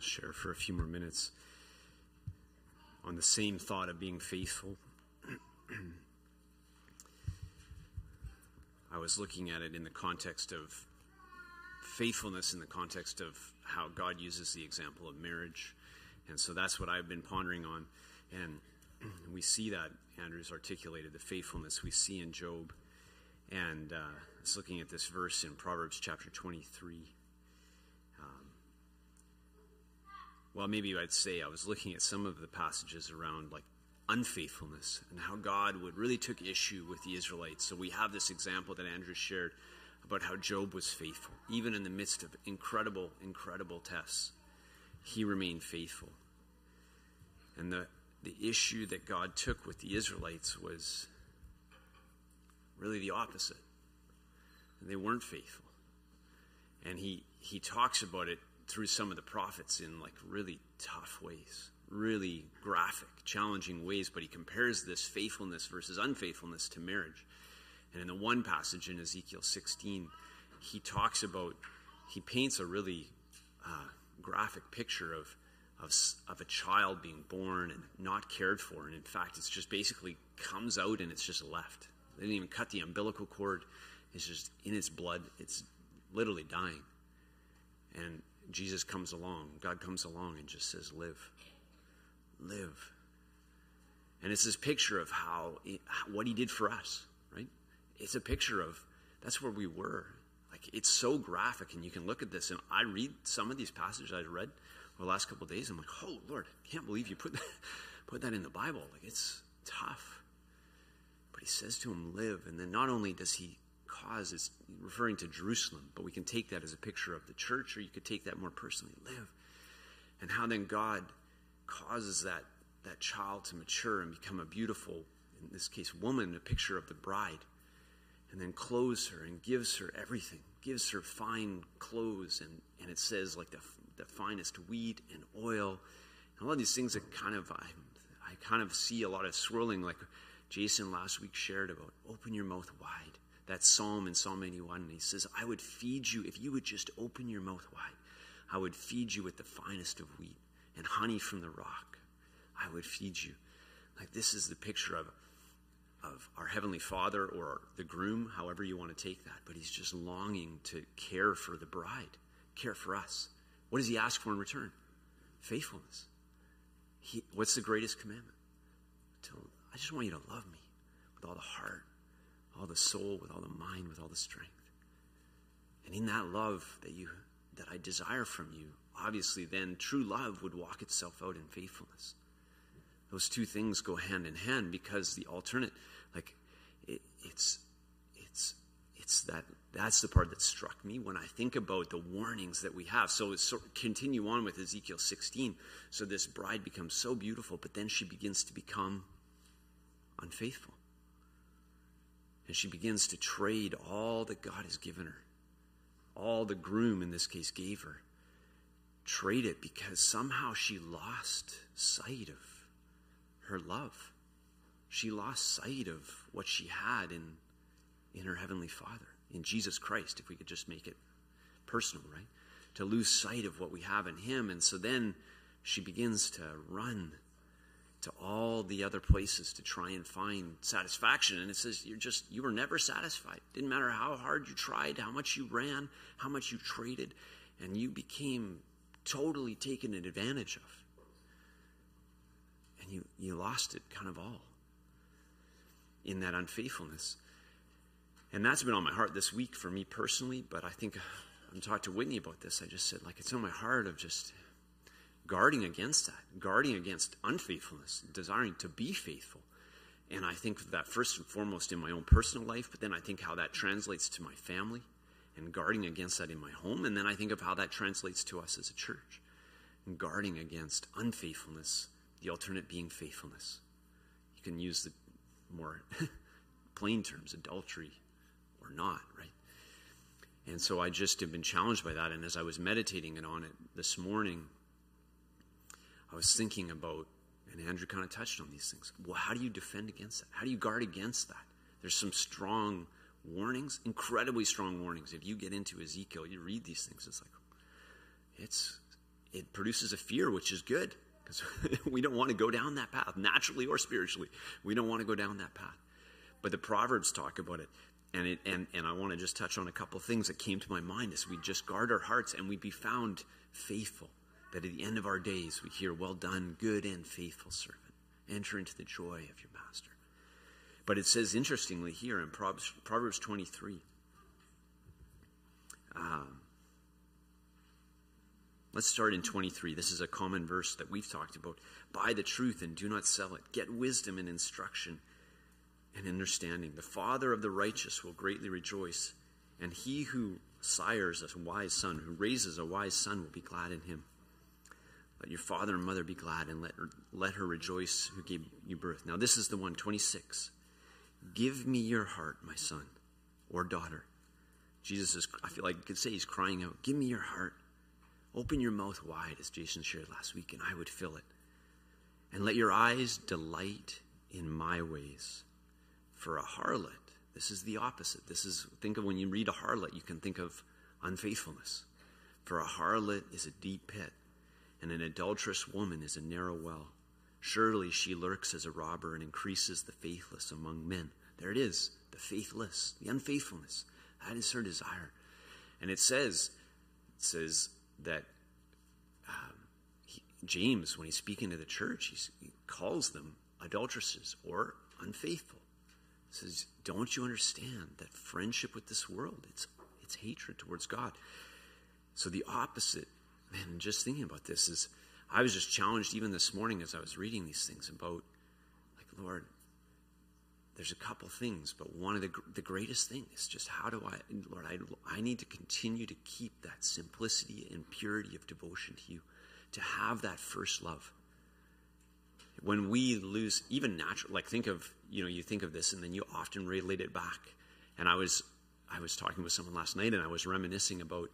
share for a few more minutes on the same thought of being faithful. I was looking at it in the context of faithfulness, in the context of how God uses the example of marriage. And so that's what I've been pondering on. And we see that Andrew's articulated, the faithfulness we see in Job. And I was looking at this verse in Proverbs chapter 23. Well, maybe I'd say I was looking at some of the passages around like unfaithfulness and how God would really took issue with the Israelites. So we have this example that Andrew shared about how Job was faithful. Even in the midst of incredible, incredible tests, he remained faithful. And the issue that God took with the Israelites was really the opposite. They weren't faithful. And he talks about it through some of the prophets in like really tough ways, really graphic, challenging ways, but he compares this faithfulness versus unfaithfulness to marriage. And in the one passage in Ezekiel 16, he paints a really graphic picture of a child being born and not cared for. And in fact, it's just basically comes out and it's just left. They didn't even cut the umbilical cord. It's just in its blood. It's literally dying. And Jesus comes along, God comes along and just says, live. Live. And it's this picture of what he did for us, right? It's a picture of, that's where we were. Like, it's so graphic, and you can look at this, and I read some of these passages I read over the last couple of days, I'm like, oh, Lord, I can't believe you put that in the Bible. Like, it's tough. But he says to him, live. And then not only does he it's referring to Jerusalem, but we can take that as a picture of the church, or you could take that more personally, live. And how then God causes that child to mature and become a beautiful, in this case, woman, a picture of the bride, and then clothes her and gives her everything, gives her fine clothes, and it says like the finest wheat and oil, and all of these things that I kind of see a lot of swirling, like Jason last week shared about open your mouth wide. That psalm in Psalm 81, and he says, I would feed you, if you would just open your mouth wide, I would feed you with the finest of wheat and honey from the rock. I would feed you. Like, this is the picture of our Heavenly Father, or the groom, however you want to take that. But he's just longing to care for the bride, care for us. What does he ask for in return? Faithfulness. What's the greatest commandment? I just want you to love me with all the heart, all the soul, with all the mind, with all the strength. And in that love that I desire from you, obviously then true love would walk itself out in faithfulness. Those two things go hand in hand, because the alternate, like, it's that's the part that struck me when I think about the warnings that we have. So it's continue on with Ezekiel 16. So this bride becomes so beautiful, but then she begins to become unfaithful. And she begins to trade all that God has given her, all the groom in this case gave her. Trade it because somehow she lost sight of her love. She lost sight of what she had in her Heavenly Father, in Jesus Christ, if we could just make it personal, right? To lose sight of what we have in him. And so then she begins to run to all the other places to try and find satisfaction. And it says you were never satisfied. Didn't matter how hard you tried, how much you ran, how much you traded, and you became totally taken advantage of. And you lost it kind of all in that unfaithfulness. And that's been on my heart this week for me personally, but I think I'm talking to Whitney about this. I just said, like, it's on my heart of just guarding against that, guarding against unfaithfulness, desiring to be faithful. And I think that first and foremost in my own personal life, but then I think how that translates to my family and guarding against that in my home. And then I think of how that translates to us as a church, and guarding against unfaithfulness, the alternate being faithfulness. You can use the more plain terms, adultery or not, right? And so I just have been challenged by that. And as I was meditating on it this morning, I was thinking about, and Andrew kind of touched on these things. Well, how do you defend against that? How do you guard against that? There's some strong warnings, incredibly strong warnings. If you get into Ezekiel, you read these things, it's like, it produces a fear, which is good, because we don't want to go down that path, naturally or spiritually. We don't want to go down that path. But the Proverbs talk about it. And I want to just touch on a couple of things that came to my mind as we just guard our hearts and we be found faithful. That at the end of our days we hear, well done, good and faithful servant. Enter into the joy of your master. But it says interestingly here in Proverbs 23. Let's start in 23. This is a common verse that we've talked about. Buy the truth and do not sell it. Get wisdom and instruction and understanding. The father of the righteous will greatly rejoice, and he who sires a wise son, who raises a wise son, will be glad in him. Let your father and mother be glad, and let her rejoice who gave you birth. Now this is the one, 26. Give me your heart, my son or daughter. Jesus is, I feel like you could say he's crying out, give me your heart. Open your mouth wide, as Jason shared last week, and I would fill it. And let your eyes delight in my ways. For a harlot, this is the opposite. Think of when you read a harlot, you can think of unfaithfulness. For a harlot is a deep pit, and an adulterous woman is a narrow well. Surely she lurks as a robber and increases the faithless among men. There it is, the faithless, the unfaithfulness. That is her desire. And it says that James, when he's speaking to the church, he calls them adulteresses or unfaithful. He says, don't you understand that friendship with this world, it's hatred towards God? So the opposite, man, just thinking about this is, I was just challenged even this morning as I was reading these things about, like, Lord, there's a couple things, but one of the greatest thing is just Lord, I need to continue to keep that simplicity and purity of devotion to you, to have that first love. When we lose, even natural, like you think of this and then you often relate it back. And I was talking with someone last night and I was reminiscing about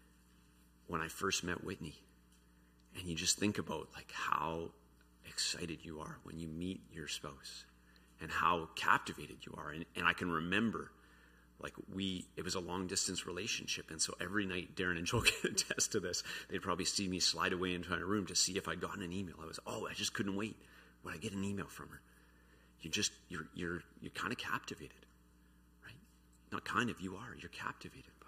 when I first met Whitney. And you just think about like how excited you are when you meet your spouse and how captivated you are. And I can remember, like it was a long distance relationship. And so every night, Darren and Joel can attest to this. They'd probably see me slide away into my room to see if I'd gotten an email. I just couldn't wait. Would I get an email from her? You're kind of captivated, right? Not kind of, you are. You're captivated by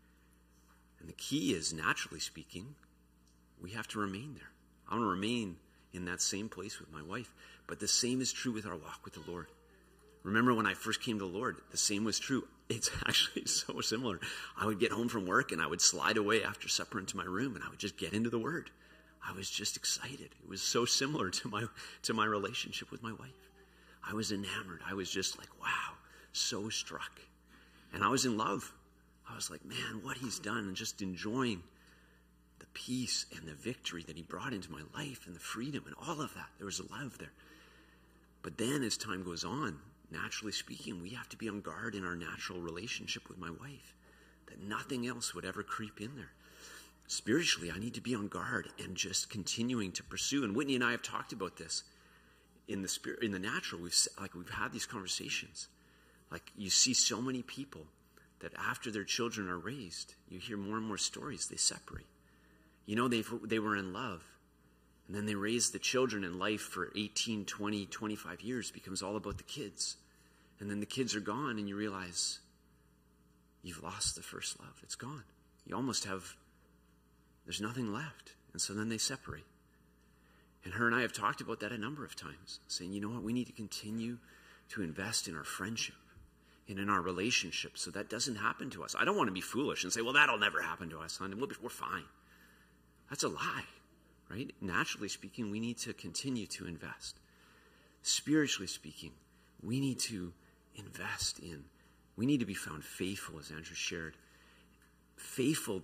it. And the key is, naturally speaking, we have to remain there. I want to remain in that same place with my wife. But the same is true with our walk with the Lord. Remember when I first came to the Lord, the same was true. It's actually so similar. I would get home from work and I would slide away after supper into my room and I would just get into the Word. I was just excited. It was so similar to my relationship with my wife. I was enamored. I was just like, wow, so struck. And I was in love. I was like, man, what he's done, and just enjoying the peace and the victory that he brought into my life and the freedom and all of that. There was a love there. But then as time goes on, naturally speaking, we have to be on guard in our natural relationship with my wife, that nothing else would ever creep in there. Spiritually, I need to be on guard and just continuing to pursue. And Whitney and I have talked about this in the spirit, in the natural. We've had these conversations. Like, you see so many people that after their children are raised, you hear more and more stories. They separate. You know, they were in love. And then they raise the children, in life for 18, 20, 25 years becomes all about the kids. And then the kids are gone and you realize you've lost the first love. It's gone. You almost there's nothing left. And so then they separate. And her and I have talked about that a number of times, saying, you know what, we need to continue to invest in our friendship and in our relationship so that doesn't happen to us. I don't want to be foolish and say, well, that'll never happen to us, honey. We're fine. That's a lie. Right? Naturally speaking, we need to continue to invest. Spiritually speaking, we need to invest we need to be found faithful, as Andrew shared. Faithful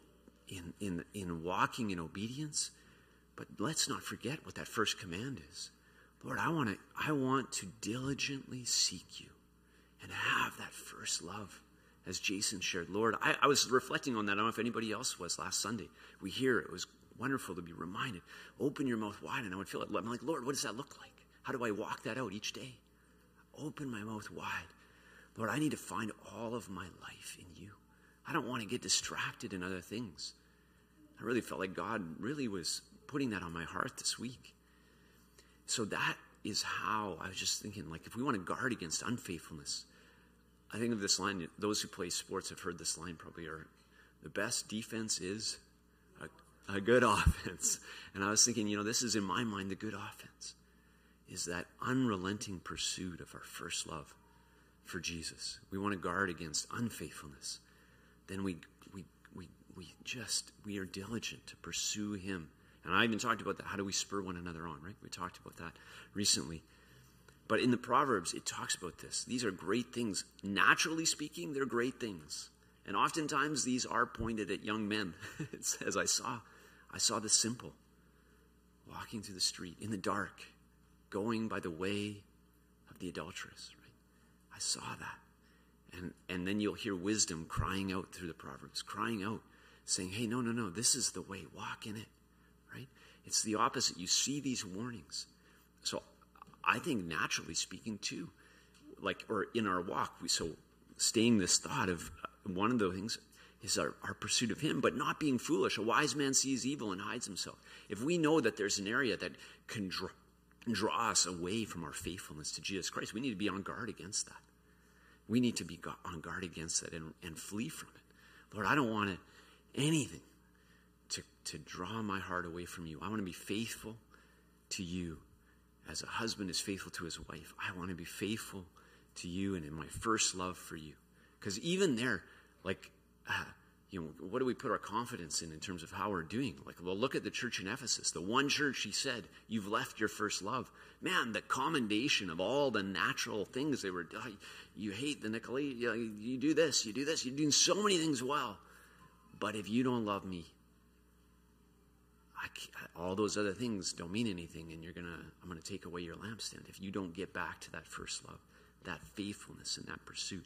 in walking in obedience. But let's not forget what that first command is. Lord, I want to diligently seek you and have that first love, as Jason shared. Lord, I was reflecting on that. I don't know if anybody else was last Sunday. We hear it was wonderful to be reminded. Open your mouth wide, and I would feel it. I'm like, Lord, what does that look like? How do I walk that out each day? Open my mouth wide. Lord, I need to find all of my life in you. I don't want to get distracted in other things. I really felt like God really was putting that on my heart this week. So that is how I was just thinking, like, if we want to guard against unfaithfulness, I think of this line, those who play sports have heard this line probably, are the best defense is a good offense. And I was thinking, this is in my mind, the good offense is that unrelenting pursuit of our first love for Jesus. We want to guard against unfaithfulness. Then we are diligent to pursue him. And I even talked about that. How do we spur one another on, right? We talked about that recently. But in the Proverbs, it talks about this. These are great things. Naturally speaking, they're great things. And oftentimes these are pointed at young men. It says, I saw the simple walking through the street in the dark, going by the way of the adulteress, right? I saw that. And then you'll hear wisdom crying out through the Proverbs, crying out, saying, hey, no, this is the way, walk in it, right? It's the opposite. You see these warnings. So I think naturally speaking too, or in our walk, so staying this thought of one of the things is our pursuit of him, but not being foolish. A wise man sees evil and hides himself. If we know that there's an area that can draw us away from our faithfulness to Jesus Christ, we need to be on guard against that. We need to be on guard against that and flee from it. Lord, I don't want anything to draw my heart away from you. I want to be faithful to you as a husband is faithful to his wife. I want to be faithful to you and in my first love for you. Because even there, what do we put our confidence in terms of how we're doing? Look at the church in Ephesus. The one church, he said, you've left your first love. Man, the commendation of all the natural things they were, you hate the Nicolaites, you do this, you're doing so many things well. But if you don't love me, all those other things don't mean anything, and I'm going to take away your lampstand if you don't get back to that first love, that faithfulness and that pursuit.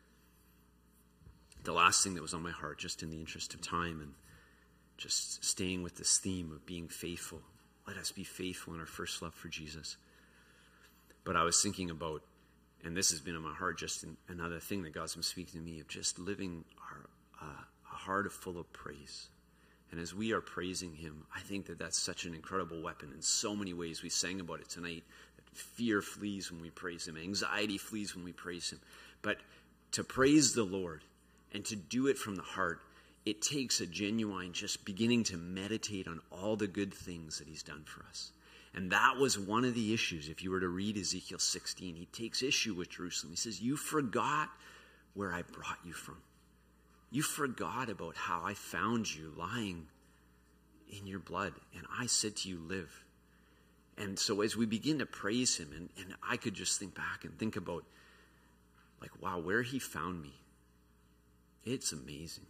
The last thing that was on my heart, just in the interest of time and just staying with this theme of being faithful. Let us be faithful in our first love for Jesus. But I was thinking about, and this has been in my heart, just another thing that God's been speaking to me, of just living a heart full of praise. And as we are praising him, I think that that's such an incredible weapon in so many ways. We sang about it tonight. That fear flees when we praise him. Anxiety flees when we praise him. But to praise the Lord and to do it from the heart, it takes a genuine just beginning to meditate on all the good things that he's done for us. And that was one of the issues. If you were to read Ezekiel 16, he takes issue with Jerusalem. He says, you forgot where I brought you from. You forgot about how I found you lying in your blood, and I said to you, live. And so as we begin to praise him, and I could just think back and think about, wow, where he found me. It's amazing.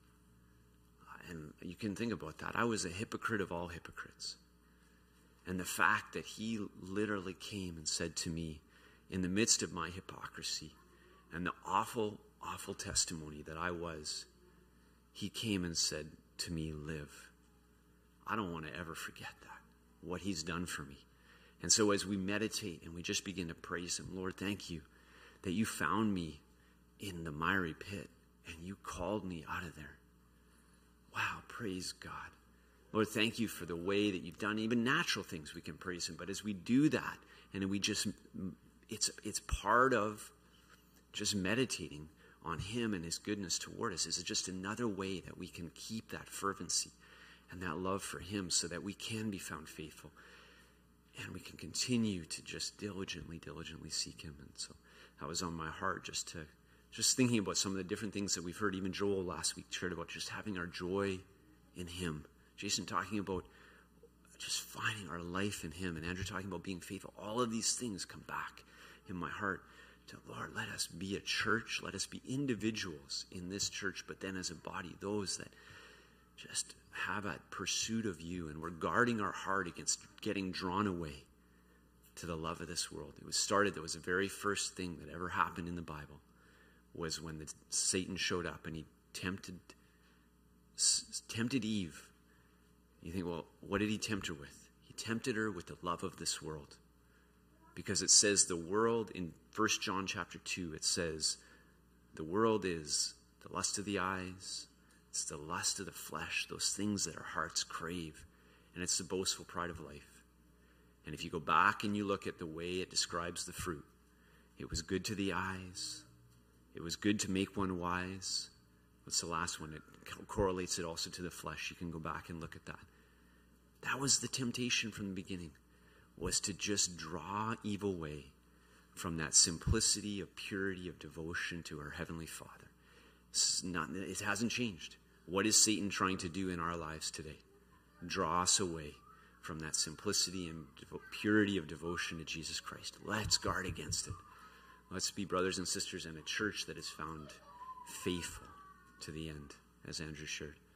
And you can think about that. I was a hypocrite of all hypocrites. And the fact that he literally came and said to me, in the midst of my hypocrisy and the awful testimony that I was, he came and said to me, live. I don't want to ever forget that, what he's done for me. And so as we meditate and we just begin to praise him, Lord, thank you that you found me in the miry pit and you called me out of there. Wow, praise God. Lord, thank you for the way that you've done even natural things we can praise him. But as we do that, and we just, it's part of just meditating on him and his goodness toward us. Is just another way that we can keep that fervency and that love for him so that we can be found faithful. And we can continue to just diligently seek him. And so that was on my heart, just thinking about some of the different things that we've heard. Even Joel last week shared about just having our joy in him. Jason talking about just finding our life in him. And Andrew talking about being faithful. All of these things come back in my heart to, Lord, let us be a church. Let us be individuals in this church, but then as a body, those that just have a pursuit of you, and we're guarding our heart against getting drawn away to the love of this world. That was the very first thing that ever happened in the Bible, was when Satan showed up and he tempted Eve. You think, well, what did he tempt her with? He tempted her with the love of this world. Because it says the world, in 1 John chapter 2, it says the world is the lust of the eyes, it's the lust of the flesh, those things that our hearts crave. and it's the boastful pride of life. And if you go back and you look at the way it describes the fruit, it was good to the eyes. It was good to make one wise. What's the last one? It correlates it also to the flesh. You can go back and look at that. That was the temptation from the beginning, was to just draw Eve away from that simplicity of purity of devotion to our Heavenly Father. It hasn't changed. What is Satan trying to do in our lives today? Draw us away from that simplicity and purity of devotion to Jesus Christ. Let's guard against it. Let's be brothers and sisters in a church that is found faithful to the end, as Andrew shared.